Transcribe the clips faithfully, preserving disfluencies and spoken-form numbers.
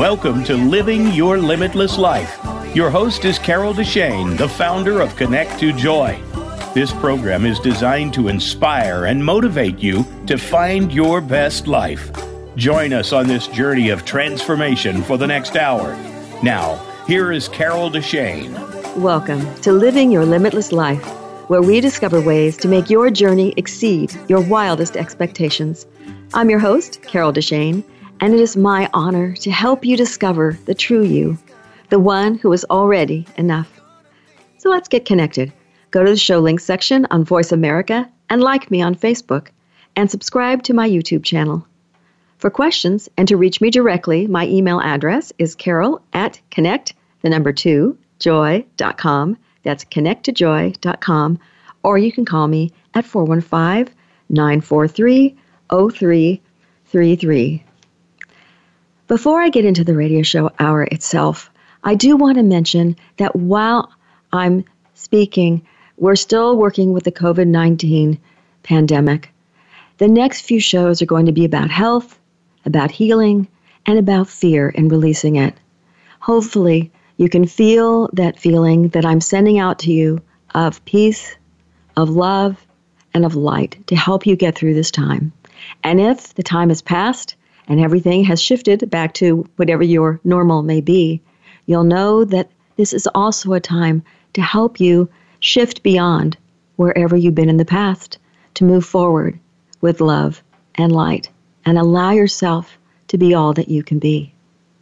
Welcome to Living Your Limitless Life. Your host is Carol Deshane, the founder of Connect to Joy. This program is designed to inspire and motivate you to find your best life. Join us on this journey of transformation for the next hour. Now, here is Carol Deshane. Welcome to Living Your Limitless Life, where we discover ways to make your journey exceed your wildest expectations. I'm your host, Carol Deshane, and it is my honor to help you discover the true you, the one who is already enough. So let's get connected. Go to the show links section on Voice America and like me on Facebook, and subscribe to my YouTube channel. For questions and to reach me directly, my email address is carol at connect, the number two, joy dot com. That's connect to joy dot com. Or you can call me at four one five, nine four three, zero three three three. Before I get into the radio show hour itself, I do want to mention that while I'm speaking, we're still working with the covid nineteen pandemic. The next few shows are going to be about health, about healing, and about fear and releasing it. Hopefully, you can feel that feeling that I'm sending out to you of peace, of love, and of light to help you get through this time. And if the time has passed and everything has shifted back to whatever your normal may be, you'll know that this is also a time to help you shift beyond wherever you've been in the past to move forward with love and light and allow yourself to be all that you can be.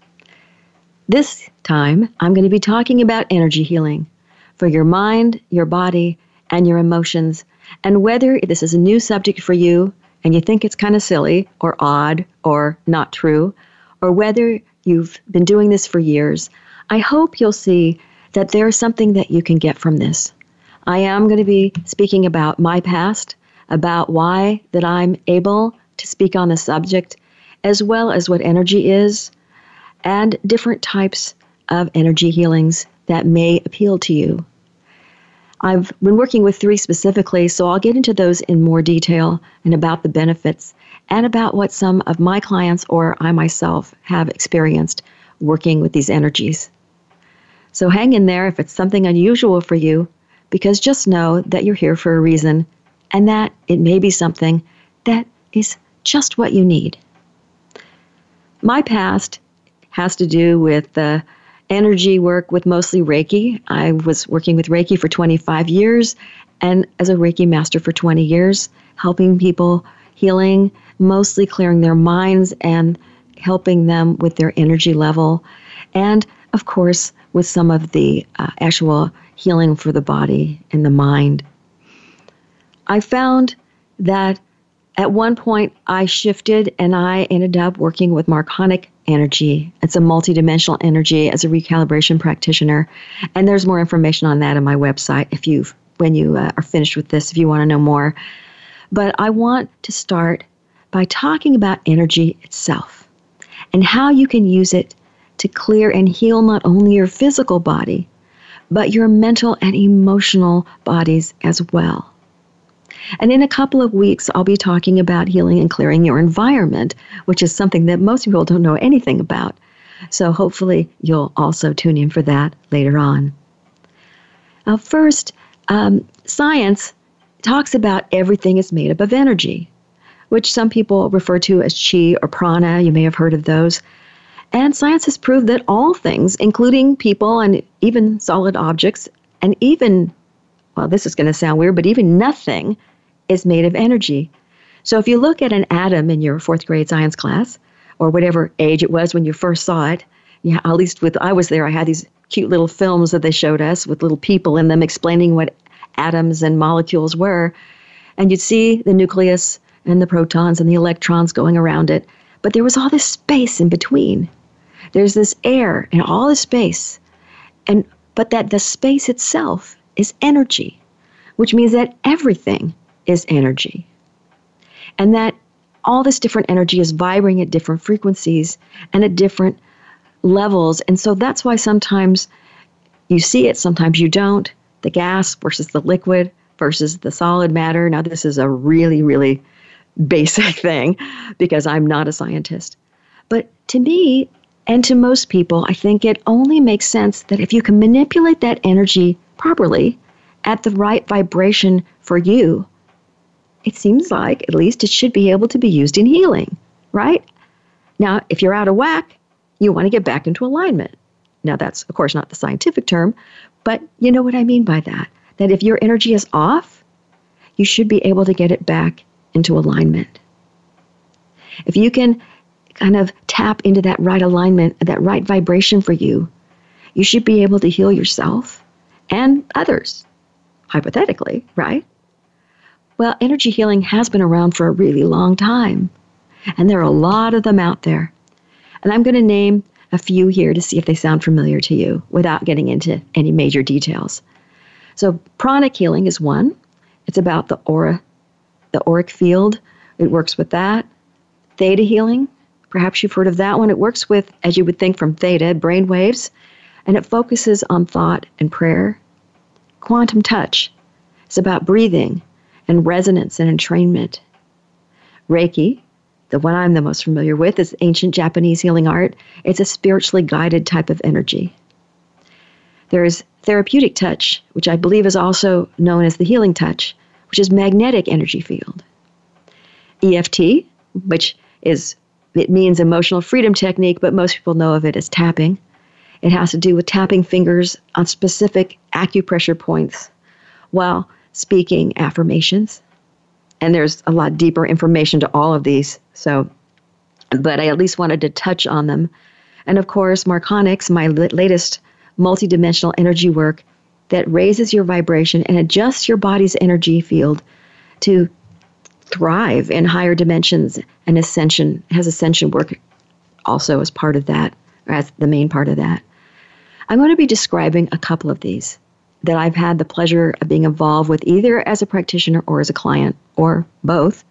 This time, I'm going to be talking about energy healing for your mind, your body, and your emotions. And whether this is a new subject for you and you think it's kind of silly or odd or not true, or whether you've been doing this for years, I hope you'll see that there's something that you can get from this. I am going to be speaking about my past, about why that I'm able to speak on the subject, as well as what energy is, and different types of energy healings that may appeal to you. I've been working with three specifically, so I'll get into those in more detail and about the benefits and about what some of my clients or I myself have experienced working with these energies. So hang in there if it's something unusual for you, because just know that you're here for a reason and that it may be something that is just what you need. My past has to do with uh, energy work with mostly Reiki. I was working with Reiki for twenty-five years and as a Reiki master for twenty years, helping people healing, mostly clearing their minds and helping them with their energy level. And of course, with some of the uh, actual healing for the body and the mind. I found that at one point I shifted and I ended up working with Marconic energy. It's a multidimensional energy as a recalibration practitioner. And there's more information on that on my website if you, when you uh, are finished with this, if you want to know more. But I want to start by talking about energy itself and how you can use it to clear and heal not only your physical body, but your mental and emotional bodies as well. And in a couple of weeks, I'll be talking about healing and clearing your environment, which is something that most people don't know anything about. So hopefully you'll also tune in for that later on. Now, first, um, science talks about everything is made up of energy, which some people refer to as chi or prana. You may have heard of those. And science has proved that all things, including people and even solid objects, and even, well, this is going to sound weird, but even nothing is made of energy. So if you look at an atom in your fourth grade science class, or whatever age it was when you first saw it, yeah, at least with I was there, I had these cute little films that they showed us with little people in them explaining what atoms and molecules were. And you'd see the nucleus and the protons and the electrons going around it. But there was all this space in between. There's this air and all this space. And but that the space itself is energy, which means that everything is energy. And that all this different energy is vibrating at different frequencies and at different levels. And so that's why sometimes you see it, sometimes you don't. The gas versus the liquid versus the solid matter. Now, this is a really, really basic thing because I'm not a scientist. But to me, And to most people, I think it only makes sense that if you can manipulate that energy properly at the right vibration for you, it seems like at least it should be able to be used in healing, right? Now, if you're out of whack, you want to get back into alignment. Now, that's, of course, not the scientific term, but you know what I mean by that. That if your energy is off, you should be able to get it back into alignment. If you can kind of tap into that right alignment, that right vibration for you, you should be able to heal yourself and others, hypothetically, right? Well, energy healing has been around for a really long time, and there are a lot of them out there. And I'm going to name a few here to see if they sound familiar to you without getting into any major details. So pranic healing is one. It's about the aura, the auric field. It works with that. Theta healing, perhaps you've heard of that one. It works with, as you would think from theta, brain waves, and it focuses on thought and prayer. Quantum touch is about breathing and resonance and entrainment. Reiki, the one I'm the most familiar with, is ancient Japanese healing art. It's a spiritually guided type of energy. There's therapeutic touch, which I believe is also known as the healing touch, which is magnetic energy field. E F T, which is, it means emotional freedom technique, but most people know of it as tapping. It has to do with tapping fingers on specific acupressure points while speaking affirmations. And there's a lot deeper information to all of these, so, but I at least wanted to touch on them. And of course, Marconics, my latest multidimensional energy work that raises your vibration and adjusts your body's energy field to thrive in higher dimensions, and ascension, has ascension work also as part of that, or as the main part of that. I'm going to be describing a couple of these that I've had the pleasure of being involved with either as a practitioner or as a client, or both,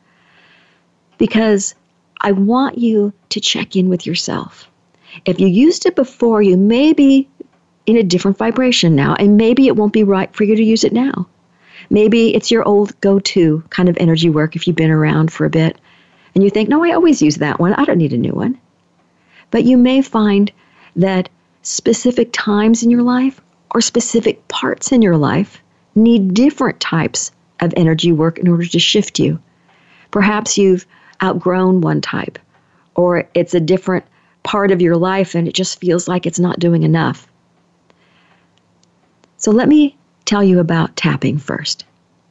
because I want you to check in with yourself. If you used it before, you may be in a different vibration now, and maybe it won't be right for you to use it now. Maybe it's your old go-to kind of energy work if you've been around for a bit, and you think, no, I always use that one. I don't need a new one. But you may find that specific times in your life or specific parts in your life need different types of energy work in order to shift you. Perhaps you've outgrown one type, or it's a different part of your life and it just feels like it's not doing enough. So let me tell you about tapping first.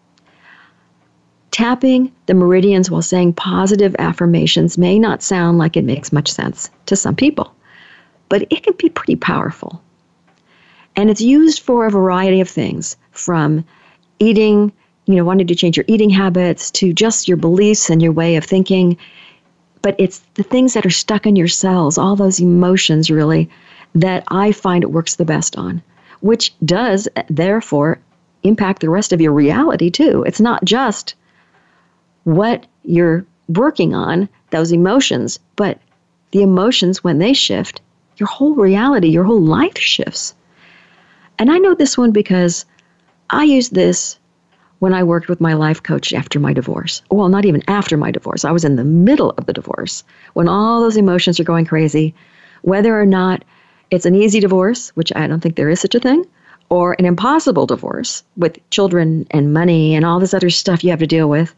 Tapping the meridians while saying positive affirmations may not sound like it makes much sense to some people, but it can be pretty powerful. And it's used for a variety of things, from eating, you know, wanting to change your eating habits, to just your beliefs and your way of thinking. But it's the things that are stuck in your cells, all those emotions really, that I find it works the best on, which does, therefore, impact the rest of your reality too. It's not just what you're working on, those emotions, but the emotions, when they shift, your whole reality, your whole life shifts. And I know this one because I used this when I worked with my life coach after my divorce. Well, not even after my divorce. I was in the middle of the divorce when all those emotions are going crazy, whether or not it's an easy divorce, which I don't think there is such a thing, or an impossible divorce with children and money and all this other stuff you have to deal with.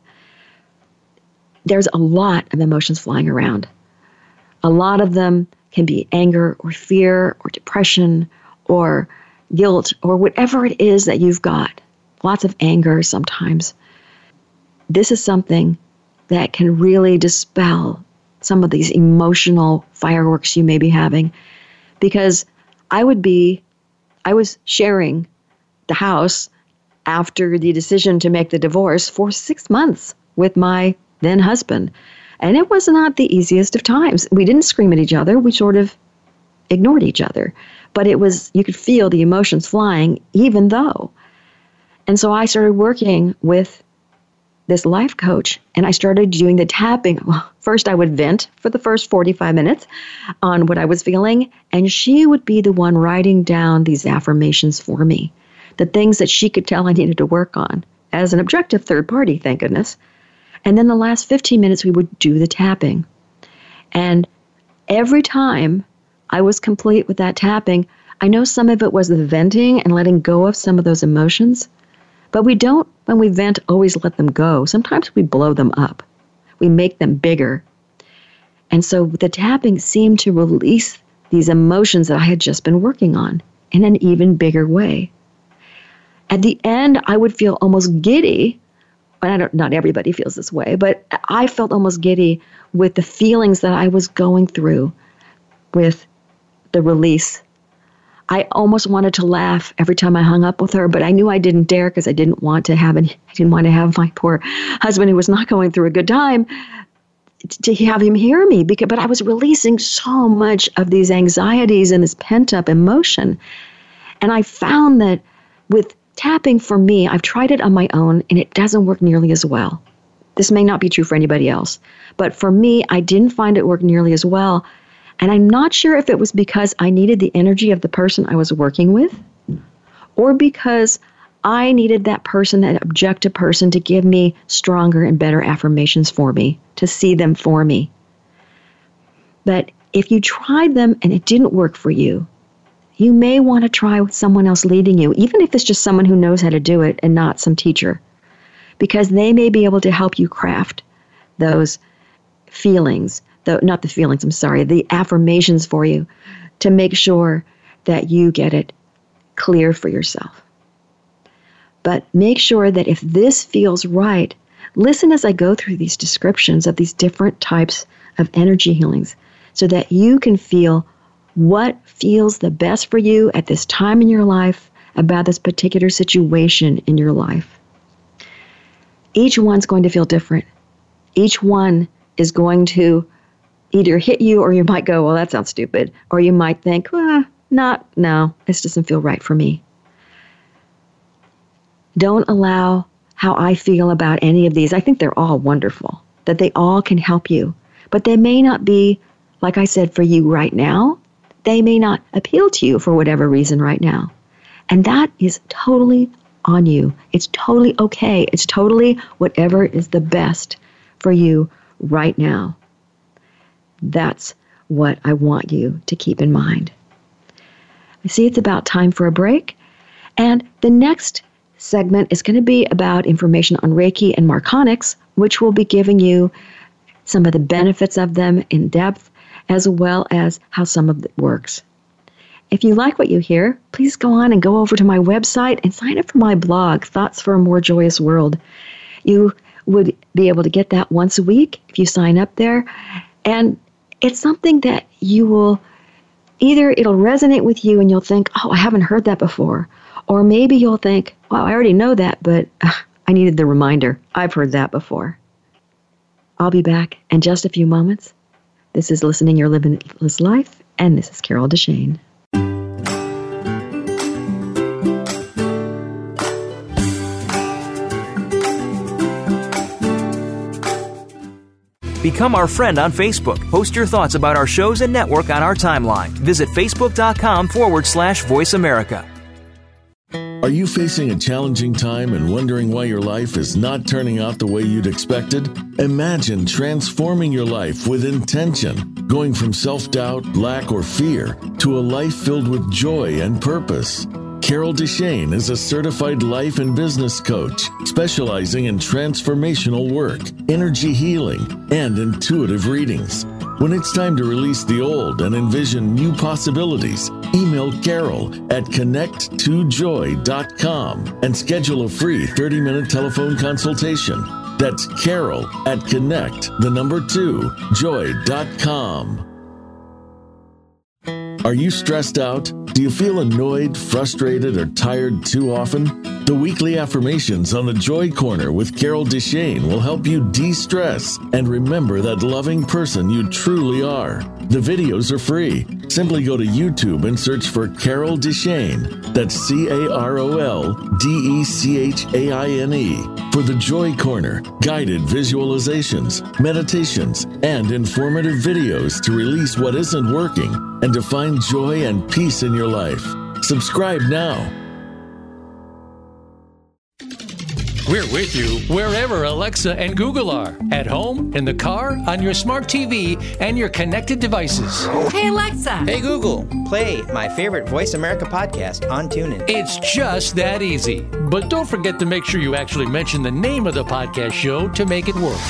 There's a lot of emotions flying around. A lot of them can be anger or fear or depression or guilt or whatever it is that you've got. Lots of anger sometimes. This is something that can really dispel some of these emotional fireworks you may be having. Because I would be, I was sharing the house after the decision to make the divorce for six months with my then husband. And it was not the easiest of times. We didn't scream at each other. We sort of ignored each other. But it was, you could feel the emotions flying even though. And so I started working with this life coach, and I started doing the tapping. Well, first I would vent for the first forty-five minutes on what I was feeling, and she would be the one writing down these affirmations for me, the things that she could tell I needed to work on as an objective third party, thank goodness. And then the last fifteen minutes we would do the tapping. And every time I was complete with that tapping. I know some of it was the venting and letting go of some of those emotions, but we don't, when we vent, always let them go. Sometimes we blow them up. We make them bigger. And so the tapping seemed to release these emotions that I had just been working on in an even bigger way. At the end, I would feel almost giddy. I don't, not everybody feels this way, but I felt almost giddy with the feelings that I was going through with the release. I almost wanted to laugh every time I hung up with her, but I knew I didn't dare because I didn't want to have any, I didn't want to have my poor husband, who was not going through a good time, to have him hear me. Because, but I was releasing so much of these anxieties and this pent-up emotion. And I found that with tapping, for me, I've tried it on my own, and it doesn't work nearly as well. This may not be true for anybody else, but for me, I didn't find it work nearly as well. And I'm not sure if it was because I needed the energy of the person I was working with, or because I needed that person, that objective person, to give me stronger and better affirmations for me, to see them for me. But if you tried them and it didn't work for you, you may want to try with someone else leading you, even if it's just someone who knows how to do it and not some teacher, because they may be able to help you craft those feelings, the, not the feelings, I'm sorry, the affirmations for you, to make sure that you get it clear for yourself. But make sure that if this feels right, listen as I go through these descriptions of these different types of energy healings so that you can feel what feels the best for you at this time in your life about this particular situation in your life. Each one's going to feel different. Each one is going to either hit you, or you might go, well, that sounds stupid. Or you might think, well, not, no, this doesn't feel right for me. Don't allow how I feel about any of these. I think they're all wonderful, that they all can help you. But they may not be, like I said, for you right now. They may not appeal to you for whatever reason right now. And that is totally on you. It's totally okay. It's totally whatever is the best for you right now. That's what I want you to keep in mind. I see it's about time for a break. And the next segment is going to be about information on Reiki and Marconics, which will be giving you some of the benefits of them in depth, as well as how some of it works. If you like what you hear, please go on and go over to my website and sign up for my blog, Thoughts for a More Joyous World. You would be able to get that once a week if you sign up there. And it's something that you will, either it'll resonate with you and you'll think, oh, I haven't heard that before. Or maybe you'll think, well, I already know that, but uh, I needed the reminder. I've heard that before. I'll be back in just a few moments. This is Listening Your Limitless Life, and this is Carol Deshane. Become our friend on Facebook. Post your thoughts about our shows and network on our timeline. Visit facebook.com forward slash Voice America. Are you facing a challenging time and wondering why your life is not turning out the way you'd expected? Imagine transforming your life with intention, going from self-doubt, lack, or fear to a life filled with joy and purpose. Carol Deshane is a certified life and business coach specializing in transformational work, energy healing, and intuitive readings. When it's time to release the old and envision new possibilities, email Carol at connect to joy dot com and schedule a free thirty-minute telephone consultation. That's Carol at connect, the number two, joy dot com. Are you stressed out? Do you feel annoyed, frustrated, or tired too often? The weekly affirmations on the Joy Corner with Carol Deshane will help you de-stress and remember that loving person you truly are. The videos are free. Simply go to YouTube and search for Carol Deshane. That's C A R O L D E C H A I N E for the Joy Corner, guided visualizations, meditations, and informative videos to release what isn't working and to find joy and peace in your life. Subscribe now. We're with you wherever Alexa and Google are. At home, in the car, on your smart T V, and your connected devices. Hey, Alexa. Hey, Google. Play my favorite Voice America podcast on TuneIn. It's just that easy. But don't forget to make sure you actually mention the name of the podcast show to make it work.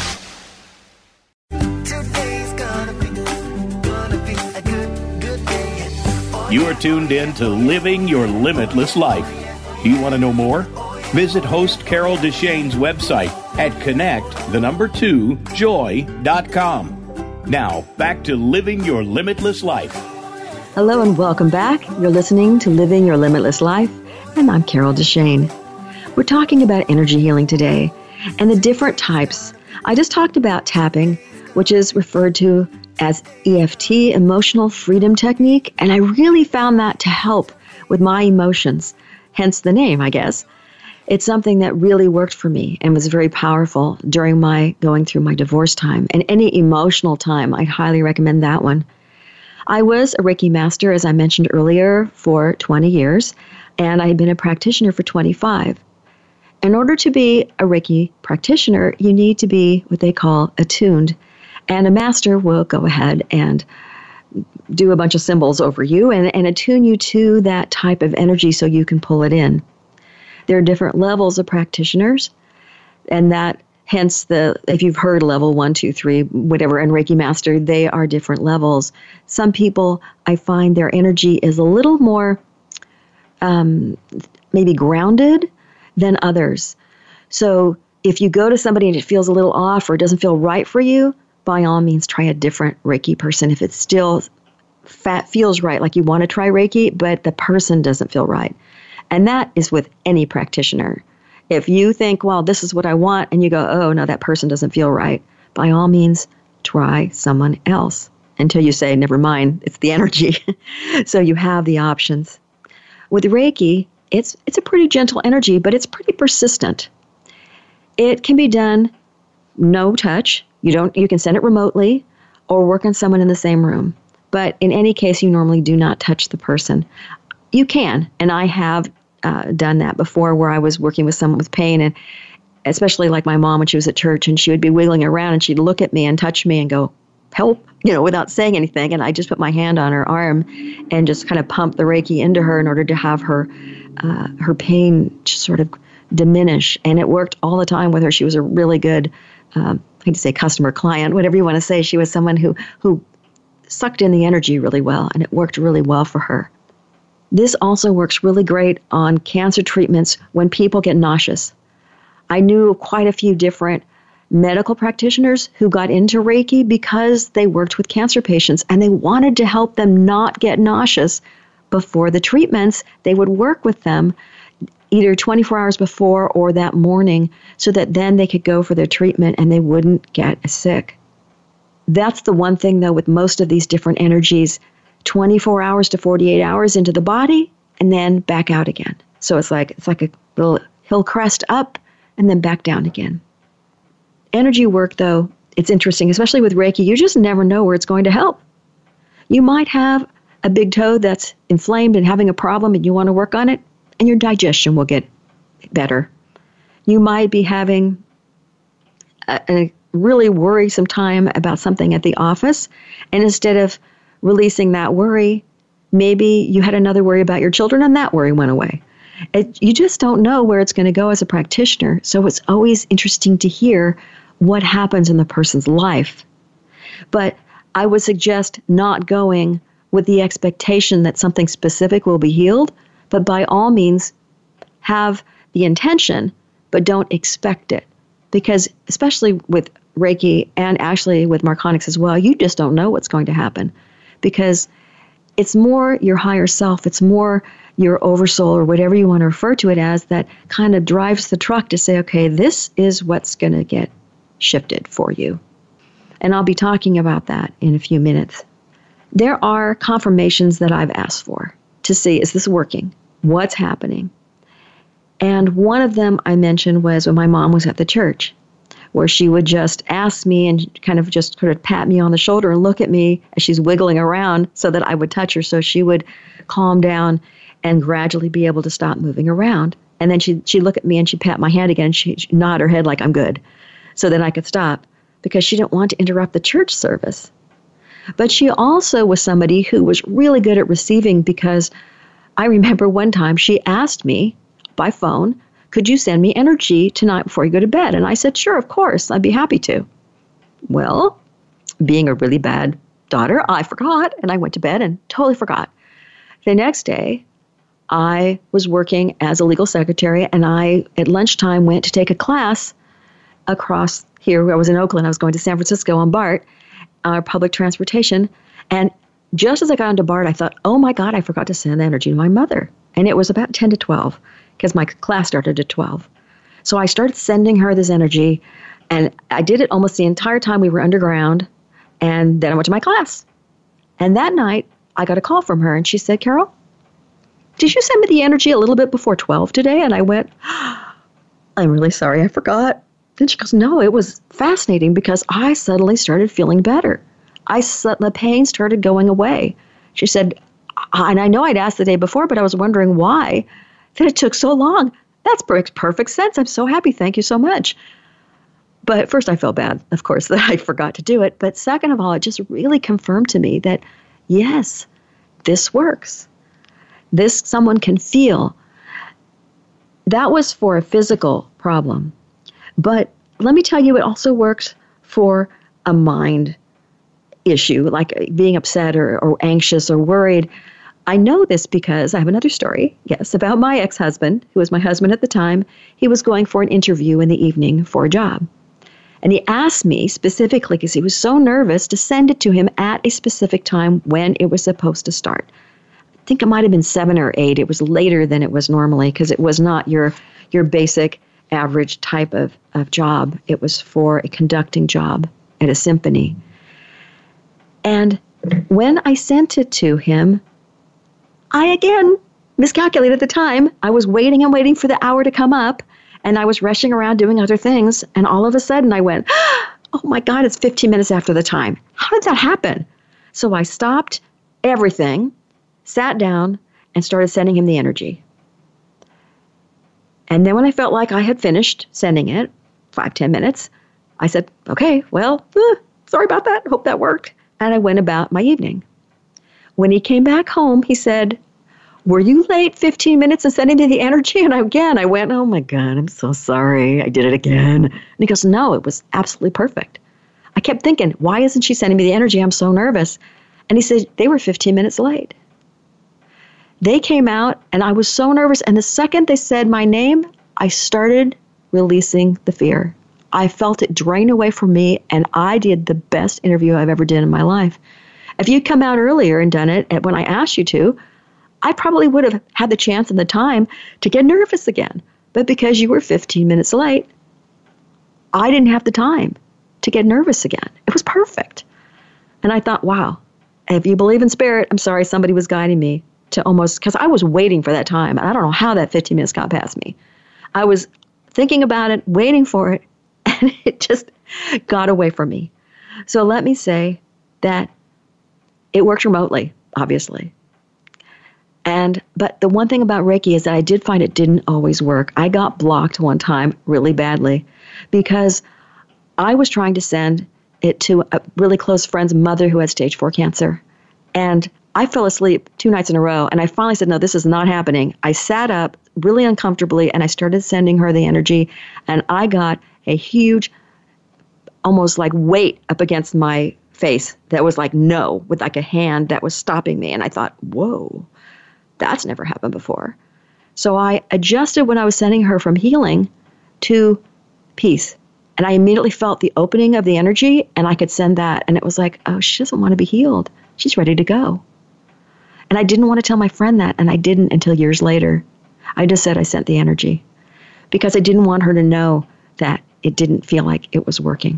You are tuned in to Living Your Limitless Life. Do you want to know more? Visit host Carol Deshane's website at connect, the number two, joy dot com. Now, back to Living Your Limitless Life. Hello and welcome back. You're listening to Living Your Limitless Life, and I'm Carol Deshane. We're talking about energy healing today and the different types. I just talked about tapping, which is referred to as E F T, Emotional Freedom Technique, and I really found that to help with my emotions, hence the name, I guess. It's something that really worked for me and was very powerful during my going through my divorce time. And any emotional time, I highly recommend that one. I was a Reiki master, as I mentioned earlier, for twenty years, and I had been a practitioner for twenty-five. In order to be a Reiki practitioner, you need to be what they call attuned. And a master will go ahead and do a bunch of symbols over you and, and attune you to that type of energy so you can pull it in. There are different levels of practitioners, and that hence the, if you've heard level one, two, three, whatever, and Reiki Master, they are different levels. Some people, I find their energy is a little more um, maybe grounded than others. So if you go to somebody and it feels a little off or it doesn't feel right for you, by all means, try a different Reiki person. If it still fat feels right, like you want to try Reiki, but the person doesn't feel right. And that is with any practitioner. If you think, well, this is what I want, and you go, oh, no, that person doesn't feel right, by all means, try someone else until you say, never mind, it's the energy. So you have the options. With Reiki, it's it's a pretty gentle energy, but it's pretty persistent. It can be done no touch. You don't. You can send it remotely or work on someone in the same room. But in any case, you normally do not touch the person. You can, and I have uh, done that before where I was working with someone with pain, and especially like my mom when she was at church, and she would be wiggling around and she'd look at me and touch me and go, help, you know, without saying anything. And I just put my hand on her arm and just kind of pump the Reiki into her in order to have her, uh, her pain just sort of diminish. And it worked all the time with her. She was a really good, um, I hate to say customer client, whatever you want to say. She was someone who, who sucked in the energy really well, and it worked really well for her. This also works really great on cancer treatments when people get nauseous. I knew quite a few different medical practitioners who got into Reiki because they worked with cancer patients and they wanted to help them not get nauseous before the treatments. They would work with them either twenty-four hours before or that morning so that then they could go for their treatment and they wouldn't get sick. That's the one thing, though, with most of these different energies, twenty-four hours to forty-eight hours into the body and then back out again. So it's like it's like a little hill crest up and then back down again. Energy work, though, it's interesting, especially with Reiki. You just never know where it's going to help. You might have a big toe that's inflamed and having a problem and you want to work on it, and your digestion will get better. You might be having a, a really worrisome time about something at the office, and instead of releasing that worry, maybe you had another worry about your children and that worry went away. It, you just don't know where it's going to go as a practitioner, so it's always interesting to hear what happens in the person's life. But I would suggest not going with the expectation that something specific will be healed, but by all means have the intention, but don't expect it. Because especially with Reiki and actually with Marconics as well, you just don't know what's going to happen. Because it's more your higher self, it's more your oversoul or whatever you want to refer to it as that kind of drives the truck to say, okay, this is what's going to get shifted for you. And I'll be talking about that in a few minutes. There are confirmations that I've asked for to see, is this working? What's happening? And one of them I mentioned was when my mom was at the church, where she would just ask me and kind of just sort of pat me on the shoulder and look at me as she's wiggling around so that I would touch her, so she would calm down and gradually be able to stop moving around. And then she, she'd look at me and she'd pat my hand again. She'd nod her head like I'm good. So then I could stop because she didn't want to interrupt the church service. But she also was somebody who was really good at receiving, because I remember one time she asked me by phone, could you send me energy tonight before you go to bed? And I said, sure, of course, I'd be happy to. Well, being a really bad daughter, I forgot, and I went to bed and totally forgot. The next day, I was working as a legal secretary, and I, at lunchtime, went to take a class across here. I was in Oakland. I was going to San Francisco on BART, uh, public transportation. And just as I got onto BART, I thought, oh my God, I forgot to send energy to my mother. And it was about ten to twelve, because my class started at twelve. So I started sending her this energy, and I did it almost the entire time we were underground. And then I went to my class. And that night, I got a call from her, and she said, Carol, did you send me the energy a little bit before twelve today? And I went, I'm really sorry, I forgot. And she goes, no, it was fascinating because I suddenly started feeling better. I The pain started going away. She said, and I know I'd asked the day before, but I was wondering why that it took so long. That makes perfect sense. I'm so happy. Thank you so much. But first I felt bad, of course, that I forgot to do it. But second of all, it just really confirmed to me that, yes, this works. This someone can feel. That was for a physical problem. But let me tell you, it also works for a mind issue, like being upset or, or anxious or worried. I know this because I have another story, yes, about my ex-husband, who was my husband at the time. He was going for an interview in the evening for a job. And he asked me specifically, because he was so nervous, to send it to him at a specific time when it was supposed to start. I think it might have been seven or eight. It was later than it was normally, because it was not your your basic average type of, of job. It was for a conducting job at a symphony. And when I sent it to him, I again miscalculated the time. I was waiting and waiting for the hour to come up, and I was rushing around doing other things, and all of a sudden I went, oh my God, it's fifteen minutes after the time. How did that happen? So I stopped everything, sat down, and started sending him the energy. And then when I felt like I had finished sending it, five, ten minutes, I said, okay, well, eh, sorry about that. Hope that worked. And I went about my evening. When he came back home, he said, were you late fifteen minutes in sending me the energy? And again, I went, oh my God, I'm so sorry. I did it again. And he goes, no, it was absolutely perfect. I kept thinking, why isn't she sending me the energy? I'm so nervous. And he said, they were fifteen minutes late. They came out, and I was so nervous. And the second they said my name, I started releasing the fear. I felt it drain away from me, and I did the best interview I've ever done in my life. If you'd come out earlier and done it when I asked you to, I probably would have had the chance and the time to get nervous again. But because you were fifteen minutes late, I didn't have the time to get nervous again. It was perfect. And I thought, wow, if you believe in spirit, I'm sorry, somebody was guiding me to almost, because I was waiting for that time. And I don't know how that fifteen minutes got past me. I was thinking about it, waiting for it, and it just got away from me. So let me say that it works remotely, obviously. And but the one thing about Reiki is that I did find it didn't always work. I got blocked one time really badly because I was trying to send it to a really close friend's mother who had stage four cancer. And I fell asleep two nights in a row, and I finally said, no, this is not happening. I sat up really uncomfortably, and I started sending her the energy, and I got a huge, almost like weight up against my face that was like no, with like a hand that was stopping me. And I thought, whoa, that's never happened before. So I adjusted when I was sending her from healing to peace. And I immediately felt the opening of the energy, and I could send that. And it was like, oh, she doesn't want to be healed. She's ready to go. And I didn't want to tell my friend that, and I didn't until years later. I just said I sent the energy because I didn't want her to know that it didn't feel like it was working.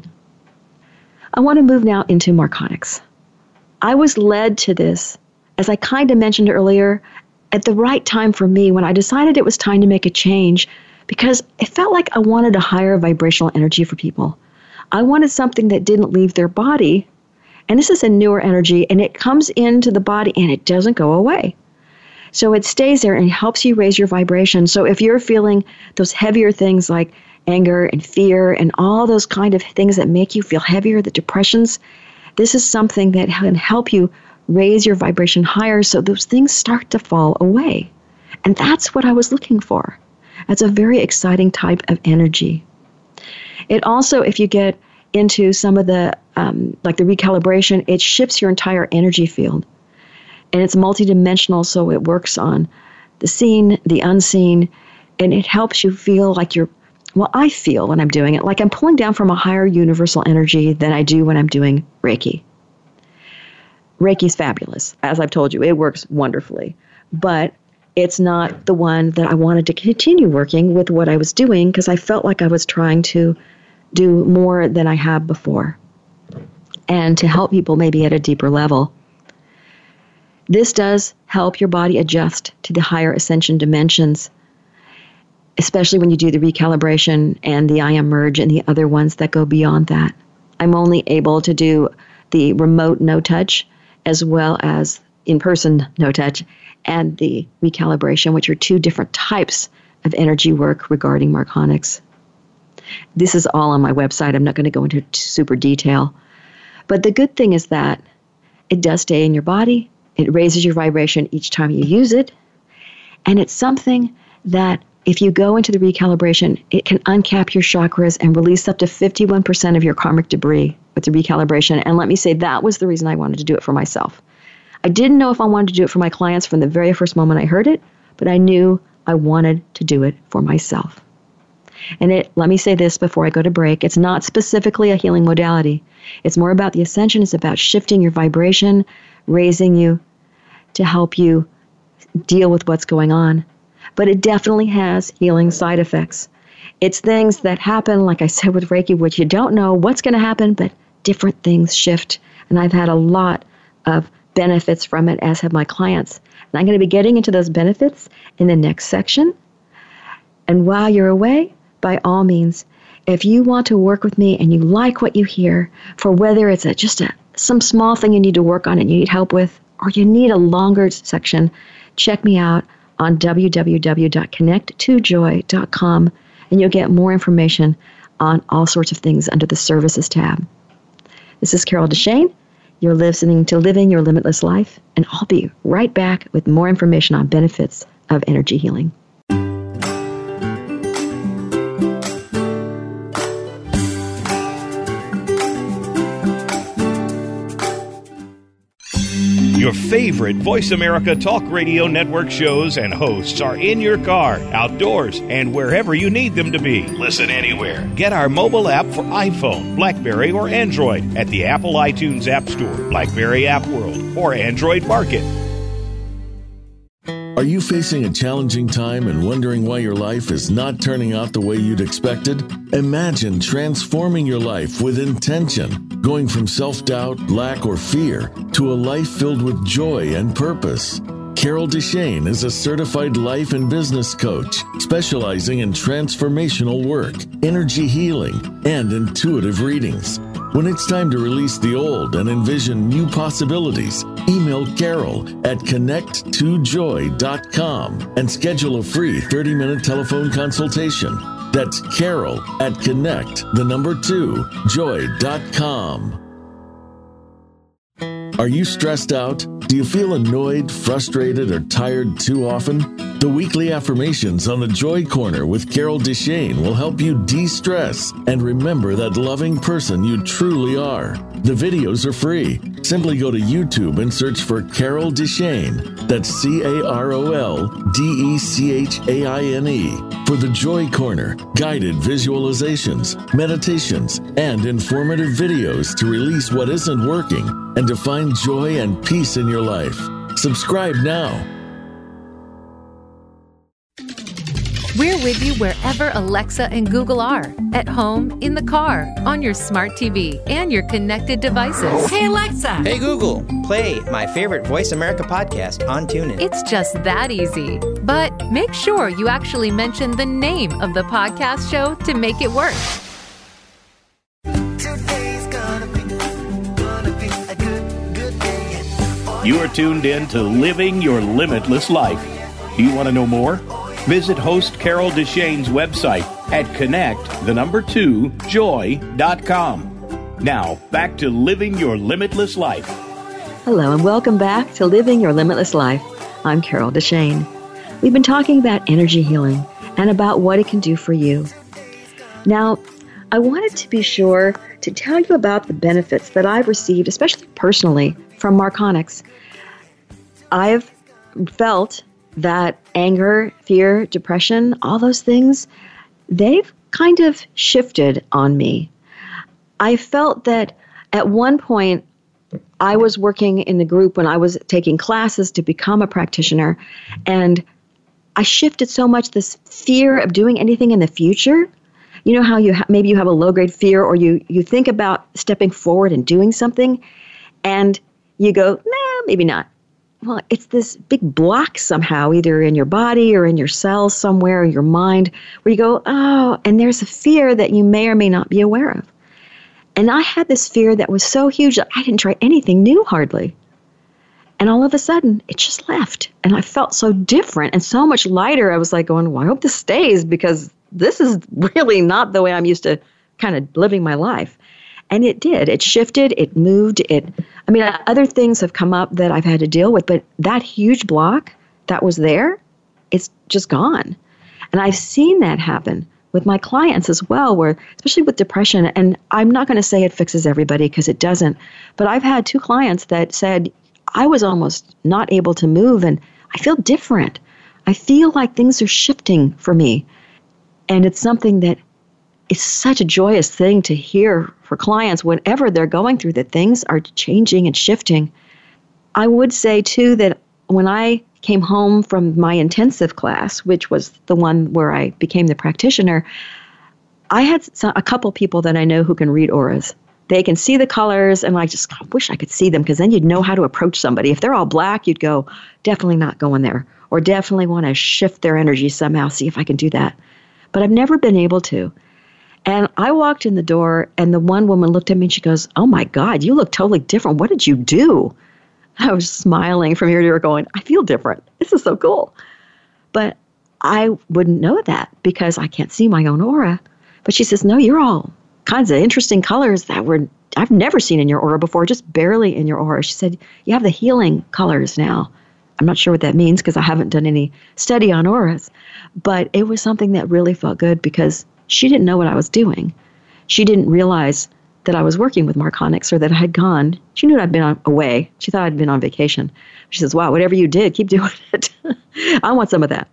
I want to move now into Marconics. I was led to this, as I kind of mentioned earlier, at the right time for me when I decided it was time to make a change, because it felt like I wanted a higher vibrational energy for people. I wanted something that didn't leave their body. And this is a newer energy, and it comes into the body and it doesn't go away. So it stays there and helps you raise your vibration. So if you're feeling those heavier things like anger and fear and all those kind of things that make you feel heavier, the depressions, this is something that can help you raise your vibration higher so those things start to fall away. And that's what I was looking for. That's a very exciting type of energy. It also, if you get into some of the, um, like the recalibration, it shifts your entire energy field. And it's multidimensional, so it works on the seen, the unseen, and it helps you feel like you're, well, I feel when I'm doing it, like I'm pulling down from a higher universal energy than I do when I'm doing Reiki. Reiki's fabulous. As I've told you, it works wonderfully. But it's not the one that I wanted to continue working with what I was doing because I felt like I was trying to do more than I have before and to help people maybe at a deeper level. This does help your body adjust to the higher ascension dimensions, especially when you do the recalibration and the I Am Merge and the other ones that go beyond that. I'm only able to do the remote no touch as well as in-person no touch and the recalibration, which are two different types of energy work regarding Marconics. This is all on my website. I'm not going to go into super detail. But the good thing is that it does stay in your body. It raises your vibration each time you use it. And it's something that if you go into the recalibration, it can uncap your chakras and release up to fifty-one percent of your karmic debris with the recalibration. And let me say, that was the reason I wanted to do it for myself. I didn't know if I wanted to do it for my clients from the very first moment I heard it, but I knew I wanted to do it for myself. And it, let me say this before I go to break, it's not specifically a healing modality. It's more about the ascension. It's about shifting your vibration, raising you to help you deal with what's going on. But it definitely has healing side effects. It's things that happen, like I said with Reiki, which you don't know what's going to happen, but different things shift. And I've had a lot of benefits from it, as have my clients. And I'm going to be getting into those benefits in the next section. And while you're away, by all means, if you want to work with me and you like what you hear, for whether it's a, just a, some small thing you need to work on and you need help with, or you need a longer section, check me out on w w w dot connect to joy dot com, and you'll get more information on all sorts of things under the Services tab. This is Carol Deshane. You're listening to Living Your Limitless Life, and I'll be right back with more information on benefits of energy healing. Your favorite Voice America Talk Radio Network shows and hosts are in your car, outdoors, and wherever you need them to be. Listen anywhere. Get our mobile app for iPhone, BlackBerry, or Android at the Apple iTunes App Store, BlackBerry App World, or Android Market. Are you facing a challenging time and wondering why your life is not turning out the way you'd expected? Imagine transforming your life with intention, going from self-doubt, lack, or fear to a life filled with joy and purpose. Carol Deshane is a certified life and business coach specializing in transformational work, energy healing, and intuitive readings. When it's time to release the old and envision new possibilities, email Carol at connect to joy dot com and schedule a free thirty-minute telephone consultation. That's Carol at connect, the number two, joy dot com. Are you stressed out? Do you feel annoyed, frustrated, or tired too often? The weekly affirmations on the Joy Corner with Carol Deshane will help you de-stress and remember that loving person you truly are. The videos are free. Simply go to YouTube and search for Carol Deshane. That's C A R O L D E C H A I N E. For the Joy Corner, guided visualizations, meditations, and informative videos to release what isn't working and to find joy and peace in your life. Subscribe now. We're with you wherever Alexa and Google are. At home, in the car, on your smart T V, and your connected devices. Hey, Alexa. Hey, Google. Play my favorite Voice America podcast on TuneIn. It's just that easy. But make sure you actually mention the name of the podcast show to make it work. You are tuned in to Living Your Limitless Life. Do you want to know more? Visit host Carol Deshane's website at connect, the number two, joy dot com. Now, back to Living Your Limitless Life. Hello, and welcome back to Living Your Limitless Life. I'm Carol Deshane. We've been talking about energy healing and about what it can do for you. Now, I wanted to be sure to tell you about the benefits that I've received, especially personally, from Marconics. I've felt that anger, fear, depression, all those things, they've kind of shifted on me. I felt that at one point, I was working in the group when I was taking classes to become a practitioner, and I shifted so much this fear of doing anything in the future. You know how you ha- maybe you have a low-grade fear, or you, you think about stepping forward and doing something, and you go, nah, maybe not. Well, it's this big block somehow, either in your body or in your cells somewhere, in your mind, where you go, oh, and there's a fear that you may or may not be aware of. And I had this fear that was so huge that I didn't try anything new hardly. And all of a sudden, it just left. And I felt so different and so much lighter. I was like going, well, I hope this stays, because this is really not the way I'm used to kind of living my life. And it did. It shifted. It moved. It. I mean, other things have come up that I've had to deal with, but that huge block that was there, it's just gone. And I've seen that happen with my clients as well, where, especially with depression, and I'm not going to say it fixes everybody because it doesn't, but I've had two clients that said, I was almost not able to move and I feel different. I feel like things are shifting for me. And it's something that is such a joyous thing to hear for clients whenever they're going through, that things are changing and shifting. I would say, too, that when I came home from my intensive class, which was the one where I became the practitioner, I had a couple people that I know who can read auras. They can see the colors, and I just I wish I could see them, because then you'd know how to approach somebody. If they're all black, you'd go, definitely not going there, or definitely want to shift their energy somehow, see if I can do that. But I've never been able to. And I walked in the door, and the one woman looked at me, and she goes, oh, my God, you look totally different. What did you do? I was smiling from ear to ear going, I feel different. This is so cool. But I wouldn't know that because I can't see my own aura. But she says, no, you're all kinds of interesting colors that were I've never seen in your aura before, just barely in your aura. She said, you have the healing colors now. I'm not sure what that means because I haven't done any study on auras. But it was something that really felt good because she didn't know what I was doing. She didn't realize that I was working with Marconics or that I had gone. She knew I'd been on, away. She thought I'd been on vacation. She says, wow, whatever you did, keep doing it. I want some of that.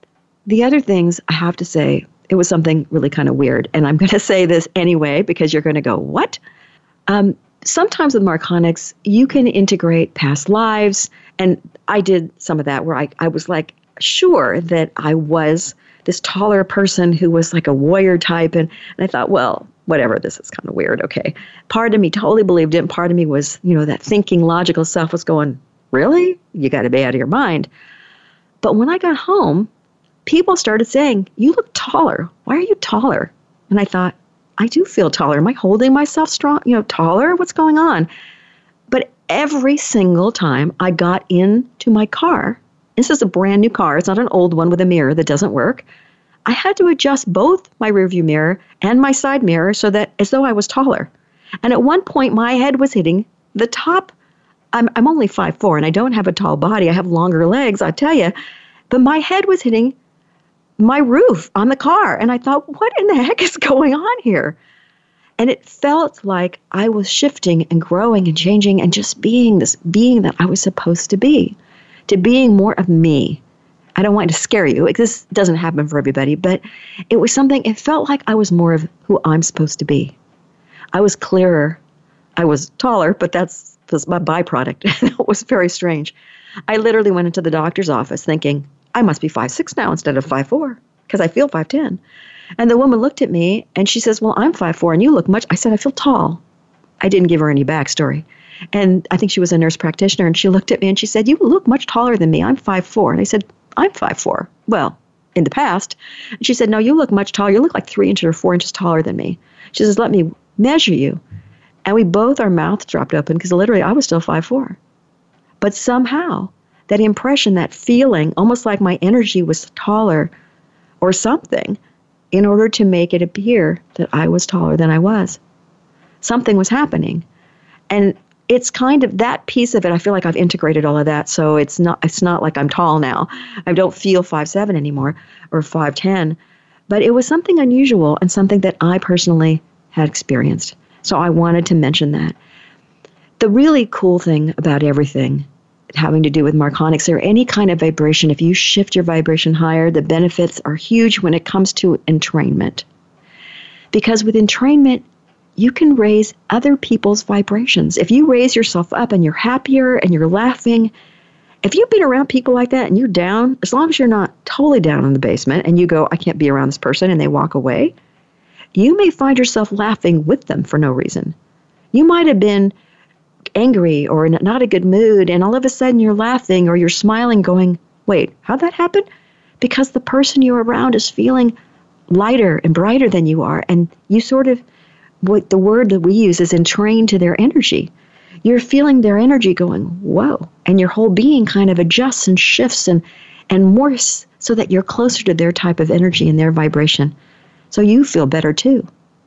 The other things, I have to say, it was something really kind of weird. And I'm going to say this anyway because you're going to go, what? Um, sometimes with Marconics, you can integrate past lives. And I did some of that where I, I was like sure that I was this taller person who was like a warrior type. And, and I thought, well, whatever, this is kind of weird. Okay. Part of me totally believed it. And part of me was, you know, that thinking logical self was going, really? You got to be out of your mind. But when I got home, people started saying, you look taller. Why are you taller? And I thought, I do feel taller. Am I holding myself strong, you know, taller? What's going on? But every single time I got into my car, this is a brand new car. It's not an old one with a mirror that doesn't work. I had to adjust both my rearview mirror and my side mirror so that as though I was taller. And at one point, my head was hitting the top. I'm, I'm only five foot four, and I don't have a tall body. I have longer legs, I tell you. But my head was hitting my roof on the car. And I thought, what in the heck is going on here? And it felt like I was shifting and growing and changing and just being this being that I was supposed to be, to being more of me. I don't want to scare you. This doesn't happen for everybody, but it was something, it felt like I was more of who I'm supposed to be. I was clearer. I was taller, but that's was my byproduct. It was very strange. I literally went into the doctor's office thinking, I must be five six now instead of five four because I feel five ten. And the woman looked at me and she says, well, I'm five four and you look much. I said, I feel tall. I didn't give her any backstory. And I think she was a nurse practitioner and she looked at me and she said, you look much taller than me. I'm five four. And I said, I'm five four. Well, in the past. And she said, no, you look much taller. You look like three inches or four inches taller than me. She says, let me measure you. And we both, our mouths dropped open because literally I was still five four. But somehow, that impression, that feeling, almost like my energy was taller or something, in order to make it appear that I was taller than I was. Something was happening. And it's kind of that piece of it. I feel like I've integrated all of that. So it's not it's not like I'm tall now. I don't feel five seven anymore or five ten. But it was something unusual and something that I personally had experienced. So I wanted to mention that. The really cool thing about everything having to do with Marconics or any kind of vibration, if you shift your vibration higher, the benefits are huge when it comes to entrainment. Because with entrainment, you can raise other people's vibrations. If you raise yourself up and you're happier and you're laughing, if you've been around people like that and you're down, as long as you're not totally down in the basement and you go, I can't be around this person, and they walk away, you may find yourself laughing with them for no reason. You might have been angry or in not a good mood, and all of a sudden you're laughing or you're smiling going, wait, how'd that happen? Because the person you're around is feeling lighter and brighter than you are, and you sort of, what the word that we use is entrained to their energy. You're feeling their energy going, whoa, and your whole being kind of adjusts and shifts and, and morphs so that you're closer to their type of energy and their vibration. So you feel better too.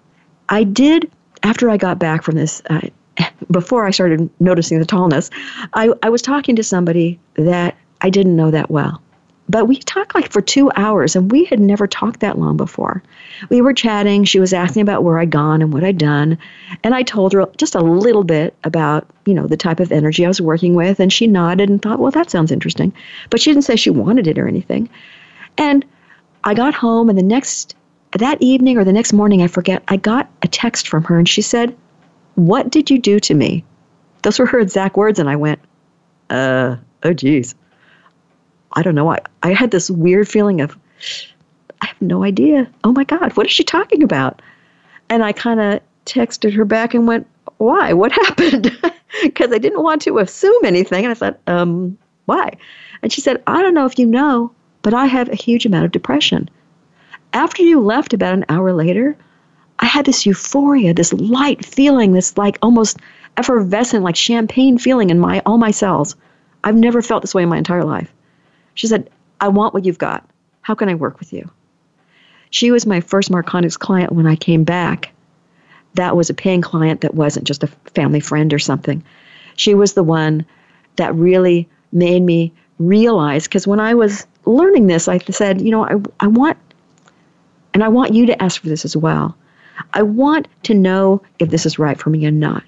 I did, after I got back from this, uh, before I started noticing the tallness, I, I was talking to somebody that I didn't know that well. But we talked like for two hours, and we had never talked that long before. We were chatting. She was asking about where I'd gone and what I'd done. And I told her just a little bit about, you know, the type of energy I was working with. And she nodded and thought, well, that sounds interesting. But she didn't say she wanted it or anything. And I got home, and the next, that evening or the next morning, I forget, I got a text from her, and she said, what did you do to me? Those were her exact words, and I went, uh, oh, geez. I don't know. I, I had this weird feeling of, I have no idea. Oh, my God, what is she talking about? And I kind of texted her back and went, why? What happened? Because I didn't want to assume anything. And I thought, um, why? And she said, I don't know if you know, but I have a huge amount of depression. After you left about an hour later, I had this euphoria, this light feeling, this like almost effervescent, like champagne feeling in my all my cells. I've never felt this way in my entire life. She said, I want what you've got. How can I work with you? She was my first Marconics client when I came back. That was a paying client that wasn't just a family friend or something. She was the one that really made me realize, because when I was learning this, I said, you know, I, I want, and I want you to ask for this as well. I want to know if this is right for me or not.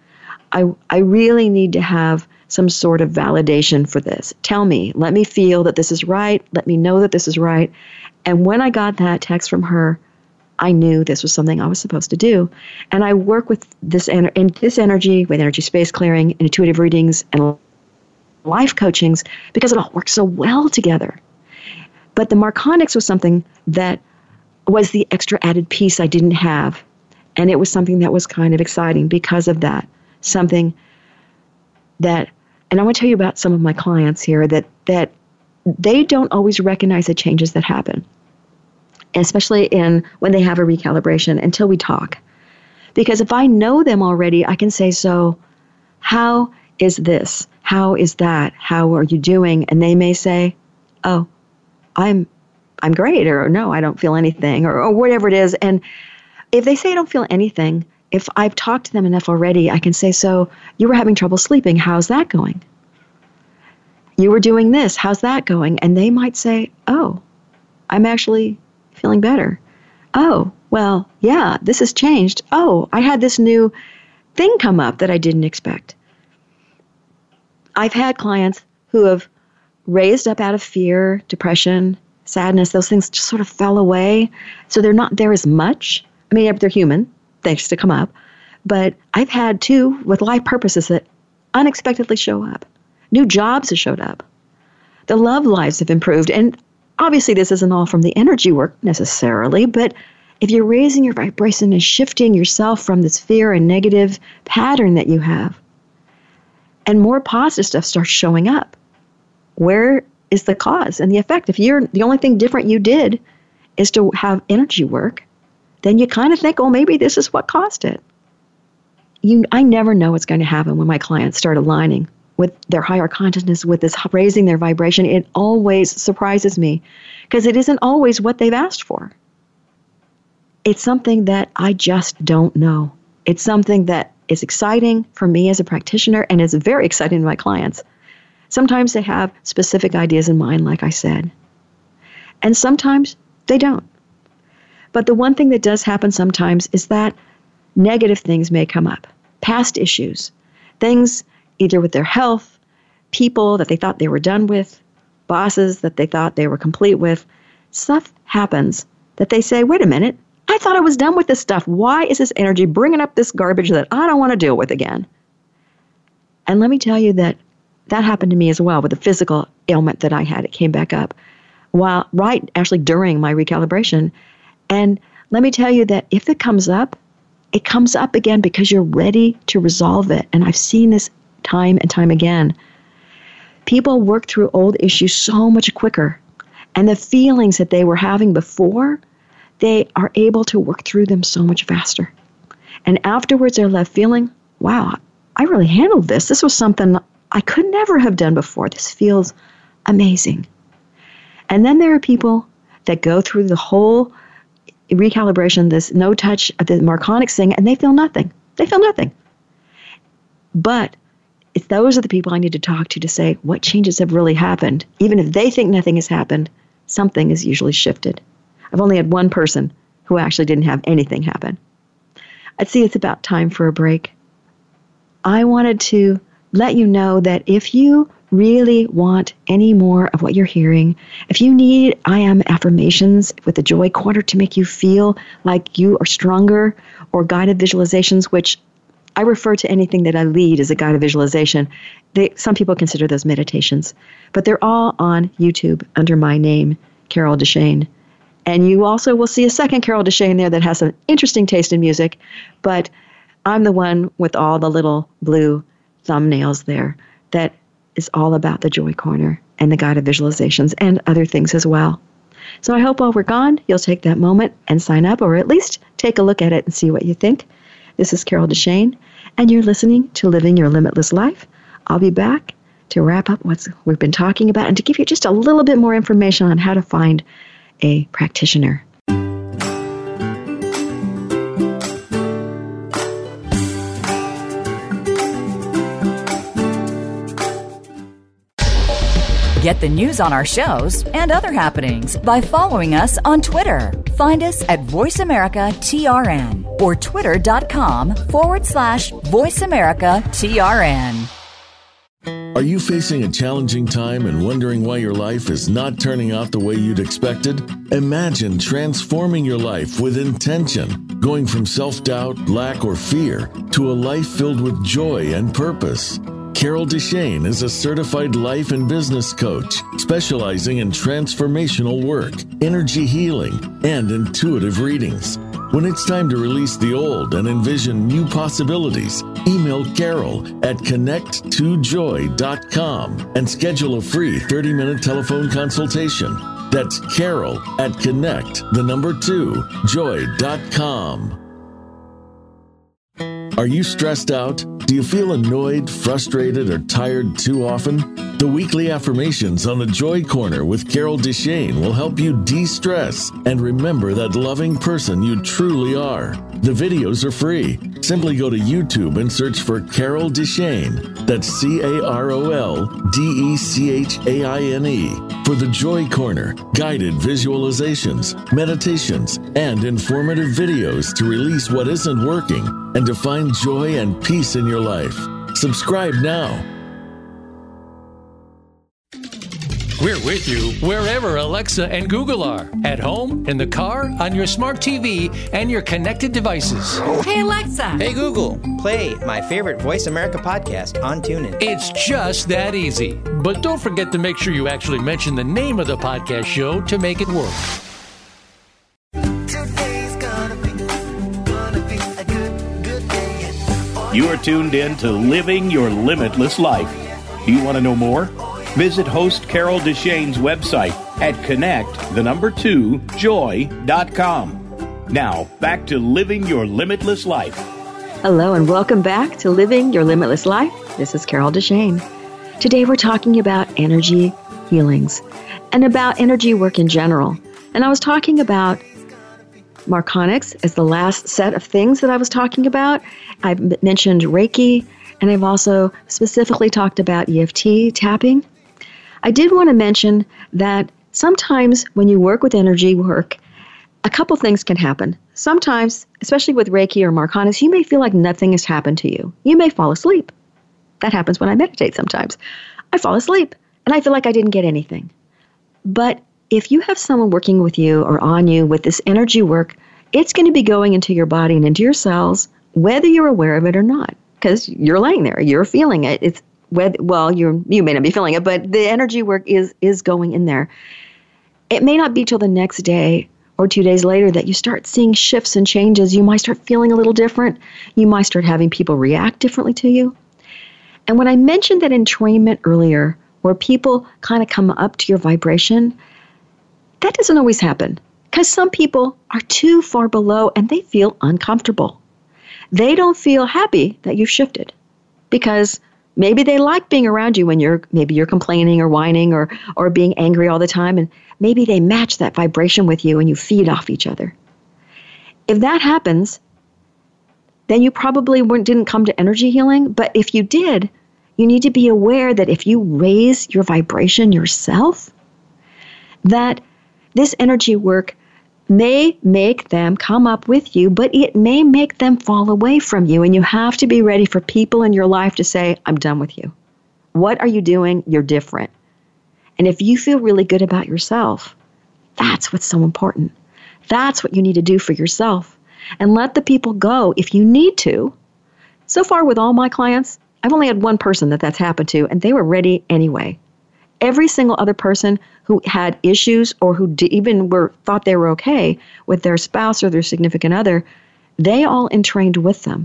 I I really need to have some sort of validation for this. Tell me, let me feel that this is right. Let me know that this is right. And when I got that text from her, I knew this was something I was supposed to do. And I work with this, en- in this energy, with energy space clearing, and intuitive readings, and life coachings, because it all works so well together. But the Marconics was something that was the extra added piece I didn't have. And it was something that was kind of exciting because of that. Something that, and I want to tell you about some of my clients here, that that they don't always recognize the changes that happen, especially in when they have a recalibration, until we talk. Because if I know them already, I can say, so how is this? How is that? How are you doing? And they may say, oh, I'm I'm great, or no, I don't feel anything, or, or whatever it is. And if they say I don't feel anything, if I've talked to them enough already, I can say, so you were having trouble sleeping. How's that going? You were doing this. How's that going? And they might say, oh, I'm actually feeling better. Oh, well, yeah, this has changed. Oh, I had this new thing come up that I didn't expect. I've had clients who have raised up out of fear, depression, sadness. Those things just sort of fell away. So they're not there as much. I mean, they're human. Thanks to come up. But I've had two with life purposes that unexpectedly show up. New jobs have showed up. The love lives have improved. And obviously this isn't all from the energy work necessarily, but if you're raising your vibration and shifting yourself from this fear and negative pattern that you have, and more positive stuff starts showing up, where is the cause and the effect? If you're the only thing different you did is to have energy work, then you kind of think, oh, maybe this is what caused it. You, I never know what's going to happen when my clients start aligning with their higher consciousness, with this raising their vibration, it always surprises me because it isn't always what they've asked for. It's something that I just don't know. It's something that is exciting for me as a practitioner and is very exciting to my clients. Sometimes they have specific ideas in mind, like I said, and sometimes they don't. But the one thing that does happen sometimes is that negative things may come up, past issues, things either with their health, people that they thought they were done with, bosses that they thought they were complete with. Stuff happens that they say, wait a minute, I thought I was done with this stuff. Why is this energy bringing up this garbage that I don't want to deal with again? And let me tell you that that happened to me as well with the physical ailment that I had. It came back up while right actually during my recalibration. And let me tell you that if it comes up, it comes up again because you're ready to resolve it. And I've seen this time and time again. People work through old issues so much quicker. And the feelings that they were having before, they are able to work through them so much faster. And afterwards, they're left feeling, wow, I really handled this. This was something I could never have done before. This feels amazing. And then there are people that go through the whole recalibration, this no touch, the Marconics thing, and they feel nothing. They feel nothing. But it's those are the people I need to talk to to say what changes have really happened. Even if they think nothing has happened, something is usually shifted. I've only had one person who actually didn't have anything happen. I'd see it's about time for a break. I wanted to let you know that if you really want any more of what you're hearing, if you need I Am affirmations with the Joy Corner to make you feel like you are stronger, or guided visualizations, which I refer to anything that I lead as a guided visualization. They, some people consider those meditations, but they're all on YouTube under my name, Carol Deshane. And you also will see a second Carol Deshane there that has an interesting taste in music, but I'm the one with all the little blue thumbnails there that is all about the Joy Corner and the guided visualizations and other things as well. So I hope while we're gone, you'll take that moment and sign up, or at least take a look at it and see what you think. This is Carol Deshane, and you're listening to Living Your Limitless Life. I'll be back to wrap up what we've been talking about and to give you just a little bit more information on how to find a practitioner. Get the news on our shows and other happenings by following us on Twitter. Find us at Voice America T R N or twitter.com forward slash Voice America TRN. Are you facing a challenging time and wondering why your life is not turning out the way you'd expected? Imagine transforming your life with intention, going from self-doubt, lack, or fear to a life filled with joy and purpose. Carol Deshane is a certified life and business coach specializing in transformational work, energy healing, and intuitive readings. When it's time to release the old and envision new possibilities, email Carol at connect to joy dot com and schedule a free thirty-minute telephone consultation. That's Carol at connect, the number two, joy dot com. Are you stressed out? Do you feel annoyed, frustrated, or tired too often? The weekly affirmations on the Joy Corner with Carol Deshane will help you de-stress and remember that loving person you truly are. The videos are free. Simply go to YouTube and search for Carol Deshane. That's C A R O L D E C H A I N E for the Joy Corner, guided visualizations, meditations, and informative videos to release what isn't working and to find joy and peace in your life. Subscribe now. We're with you wherever Alexa and Google are. At home, in the car, on your smart T V, and your connected devices. Hey, Alexa. Hey, Google, play my favorite Voice America podcast on TuneIn. It's just that easy. But don't forget to make sure you actually mention the name of the podcast show to make it work. You are tuned in to Living Your Limitless Life. Do you want to know more? Visit host Carol Deshane's website at connect, the number two, joy dot com. Now, back to Living Your Limitless Life. Hello and welcome back to Living Your Limitless Life. This is Carol Deshane. Today we're talking about energy healings and about energy work in general. And I was talking about Marconics as the last set of things that I was talking about. I mentioned Reiki, and I've also specifically talked about E F T tapping. I did want to mention that sometimes when you work with energy work, a couple things can happen. Sometimes, especially with Reiki or Marconics, you may feel like nothing has happened to you. You may fall asleep. That happens when I meditate sometimes. I fall asleep, and I feel like I didn't get anything. But if you have someone working with you or on you with this energy work, it's going to be going into your body and into your cells, whether you're aware of it or not, because you're laying there, you're feeling it. It's whether, well, you you may not be feeling it, but the energy work is is going in there. It may not be till the next day or two days later that you start seeing shifts and changes. You might start feeling a little different. You might start having people react differently to you. And when I mentioned that entrainment earlier, where people kind of come up to your vibration, that doesn't always happen because some people are too far below and they feel uncomfortable. They don't feel happy that you've shifted because maybe they like being around you when you're maybe you're complaining or whining or or being angry all the time, and maybe they match that vibration with you and you feed off each other. If that happens, then you probably weren't, didn't come to energy healing, but if you did, you need to be aware that if you raise your vibration yourself, that this energy work may make them come up with you, but it may make them fall away from you. And you have to be ready for people in your life to say, I'm done with you. What are you doing? You're different. And if you feel really good about yourself, that's what's so important. That's what you need to do for yourself. And let the people go if you need to. So far with all my clients, I've only had one person that that's happened to, and they were ready anyway. Every single other person who had issues or who d- even were thought they were okay with their spouse or their significant other, they all entrained with them.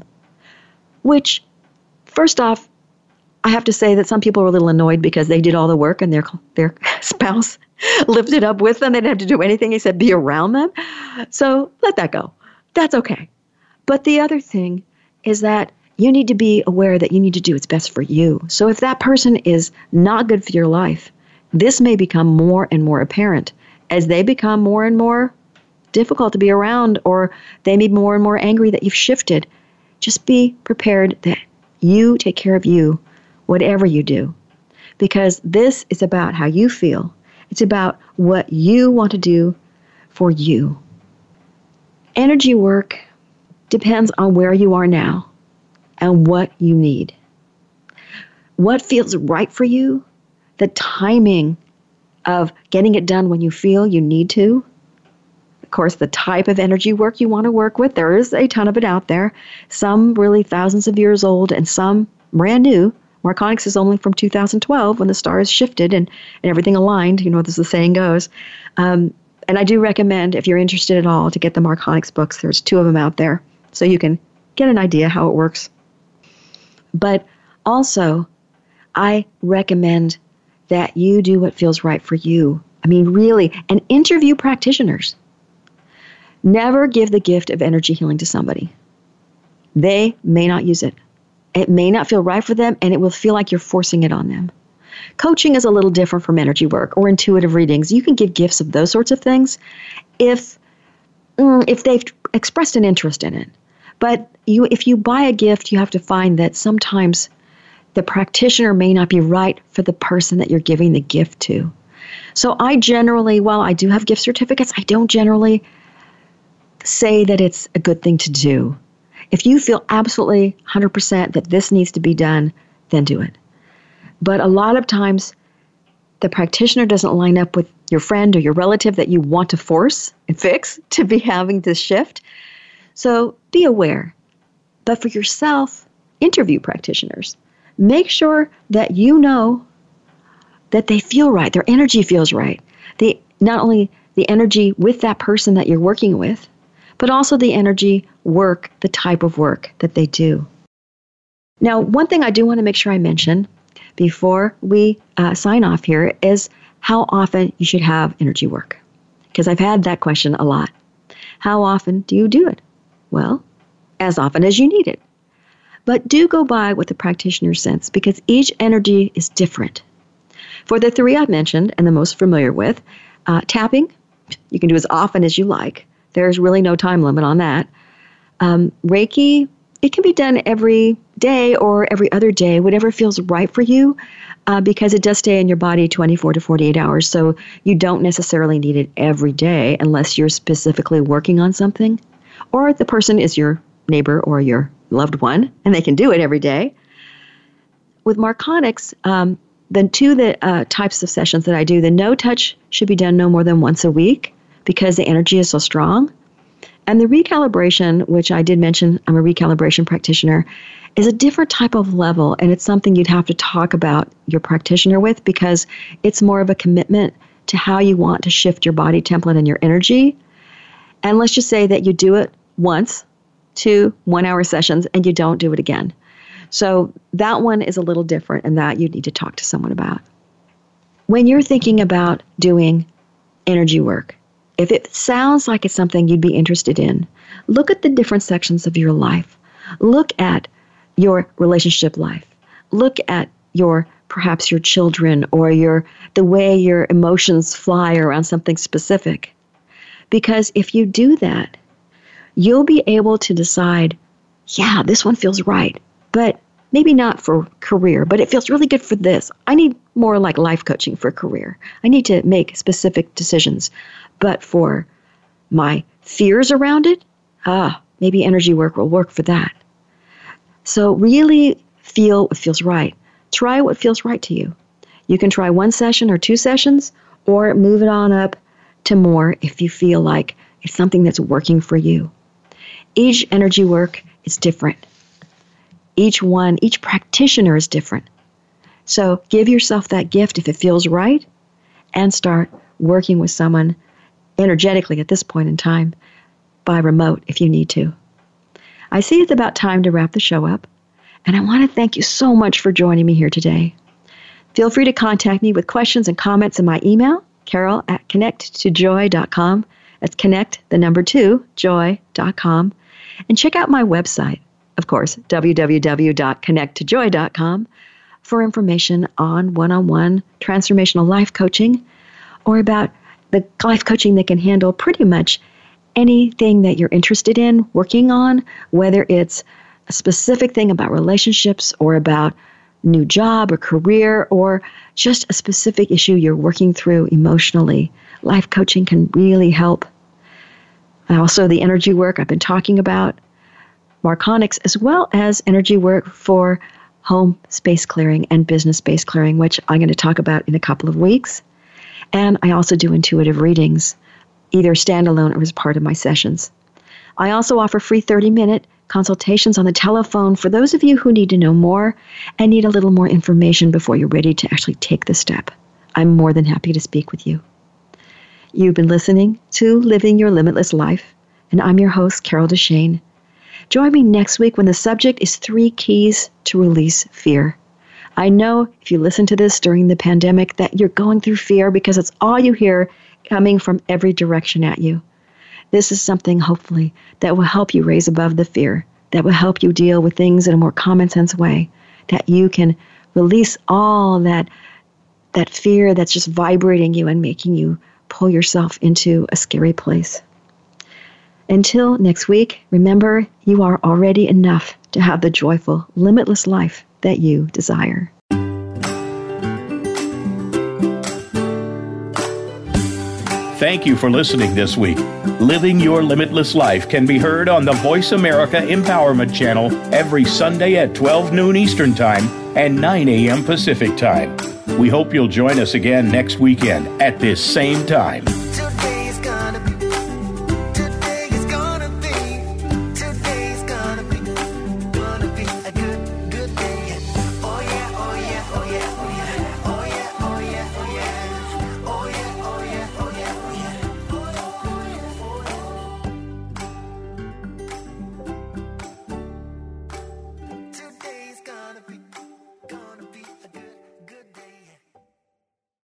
Which, first off, I have to say that some people were a little annoyed because they did all the work and their their spouse lifted up with them. They didn't have to do anything except be around them. So let that go. That's okay. But the other thing is that you need to be aware that you need to do what's best for you. So if that person is not good for your life, this may become more and more apparent as they become more and more difficult to be around, or they may be more and more angry that you've shifted. Just be prepared that you take care of you, whatever you do, because this is about how you feel. It's about what you want to do for you. Energy work depends on where you are now and what you need. What feels right for you, the timing of getting it done when you feel you need to. Of course, the type of energy work you want to work with, there is a ton of it out there. Some really thousands of years old and some brand new. Marconics is only from two thousand twelve when the stars shifted and, and everything aligned, you know, as the saying goes. Um, and I do recommend, if you're interested at all, to get the Marconics books. There's two of them out there, so you can get an idea how it works. But also, I recommend that you do what feels right for you. I mean, really, and interview practitioners. Never give the gift of energy healing to somebody. They may not use it. It may not feel right for them, and it will feel like you're forcing it on them. Coaching is a little different from energy work or intuitive readings. You can give gifts of those sorts of things if, if they've expressed an interest in it. But you, if you buy a gift, you have to find that sometimes the practitioner may not be right for the person that you're giving the gift to. So I generally, while I do have gift certificates, I don't generally say that it's a good thing to do. If you feel absolutely one hundred percent that this needs to be done, then do it. But a lot of times, the practitioner doesn't line up with your friend or your relative that you want to force and fix to be having this shift. So be aware. But for yourself, interview practitioners. Make sure that you know that they feel right, their energy feels right. They, not only the energy with that person that you're working with, but also the energy work, the type of work that they do. Now, one thing I do want to make sure I mention before we uh, sign off here is how often you should have energy work. Because I've had that question a lot. How often do you do it? Well, as often as you need it. But do go by what the practitioner sense, because each energy is different. For the three I've mentioned and the most familiar with, uh, tapping, you can do as often as you like. There's really no time limit on that. Um, Reiki, it can be done every day or every other day, whatever feels right for you, uh, because it does stay in your body twenty-four to forty-eight hours. So you don't necessarily need it every day unless you're specifically working on something, or the person is your neighbor or your loved one, and they can do it every day. With Marconics, um, the two that, uh, types of sessions that I do, the no-touch should be done no more than once a week because the energy is so strong. And the recalibration, which I did mention, I'm a recalibration practitioner, is a different type of level, and it's something you'd have to talk about your practitioner with because it's more of a commitment to how you want to shift your body template and your energy. And let's just say that you do it once, two one-hour sessions, and you don't do it again. So that one is a little different, and that you need to talk to someone about. When you're thinking about doing energy work, if it sounds like it's something you'd be interested in, look at the different sections of your life. Look at your relationship life. Look at your, perhaps your children or your the way your emotions fly around something specific. Because if you do that, you'll be able to decide, yeah, this one feels right, but maybe not for career, but it feels really good for this. I need more like life coaching for career. I need to make specific decisions. But for my fears around it, ah, maybe energy work will work for that. So really feel what feels right. Try what feels right to you. You can try one session or two sessions, or move it on up to more if you feel like it's something that's working for you. Each energy work is different. Each one, each practitioner is different. So give yourself that gift if it feels right, and start working with someone energetically at this point in time by remote if you need to. I see it's about time to wrap the show up, and I want to thank you so much for joining me here today. Feel free to contact me with questions and comments in my email, carol at connect to joy dot com. That's connect, the number two, joy dot com. And check out my website, of course, w w w dot connect to joy dot com, for information on one-on-one transformational life coaching, or about the life coaching that can handle pretty much anything that you're interested in working on, whether it's a specific thing about relationships or about new job or career, or just a specific issue you're working through emotionally. Life coaching can really help. Also, the energy work I've been talking about, Marconics, as well as energy work for home space clearing and business space clearing, which I'm going to talk about in a couple of weeks. And I also do intuitive readings, either standalone or as part of my sessions. I also offer free thirty-minute consultations on the telephone for those of you who need to know more and need a little more information before you're ready to actually take the step. I'm more than happy to speak with you. You've been listening to Living Your Limitless Life, and I'm your host, Carol Deshane. Join me next week when the subject is three keys to release fear. I know if you listen to this during the pandemic that you're going through fear because it's all you hear coming from every direction at you. This is something, hopefully, that will help you raise above the fear, that will help you deal with things in a more common sense way, that you can release all that, that fear that's just vibrating you and making you pull yourself into a scary place. Until next week, remember, you are already enough to have the joyful, limitless life that you desire. Thank you for listening this week. Living Your Limitless Life can be heard on the Voice America Empowerment Channel every Sunday at twelve noon Eastern Time and nine a.m. Pacific Time. We hope you'll join us again next weekend at this same time.